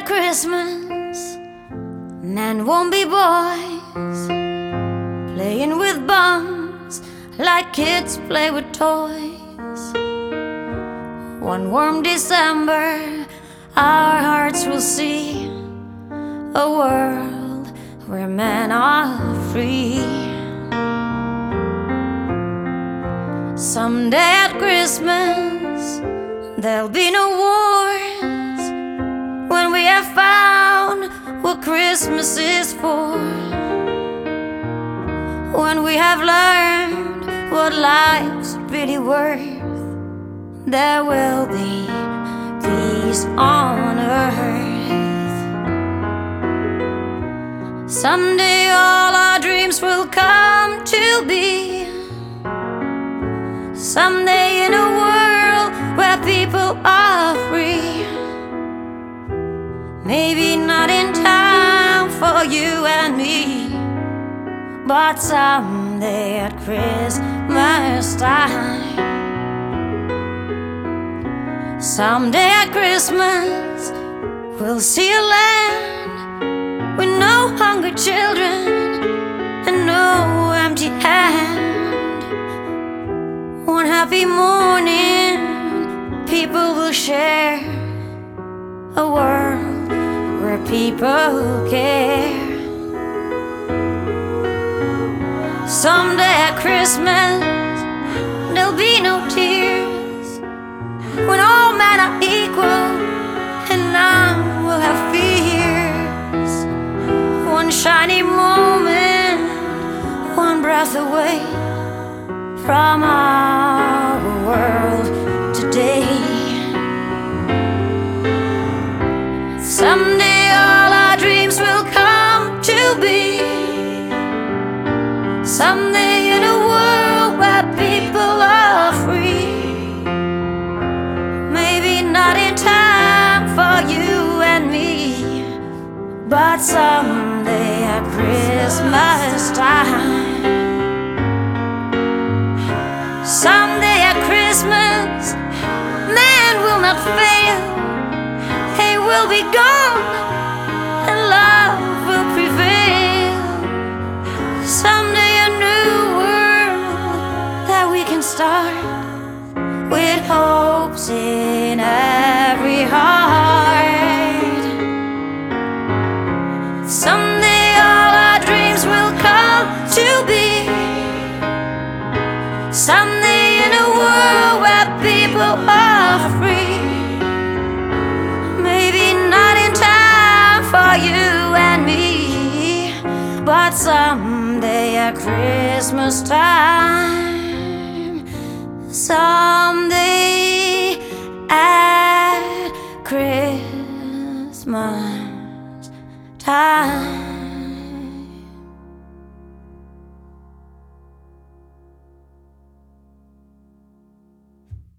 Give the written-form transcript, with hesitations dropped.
Christmas, men won't be boys, playing with bombs like kids play with toys. One warm December, our hearts will see a world where men are free. Someday at Christmas, there'll be no wars, when we have found what Christmas is for, when we have learned what life's really worth, there will be peace on earth. Someday all our dreams will come to be, someday in a world where people are free. Maybe not in time for you and me, but someday at Christmas time. Someday at Christmas, we'll see a land with no hungry children and no empty hand. One happy morning, people will share a world where people care. Someday at Christmas, there'll be no tears, when all men are equal and none will have fears. One shiny moment, one breath away from our world today. Someday all our dreams will come to be, someday in a world where people are free. Maybe not in time for you and me, but someday at Christmas time. Someday at Christmas, man will not fail, he will be gone and love will prevail. Someday a new world that we can start, with hopes in every heart. Someday all our dreams will come to be, someday in a world where people are free. Maybe not in time for you and me, but someday at Christmas time. Someday at Christmas time.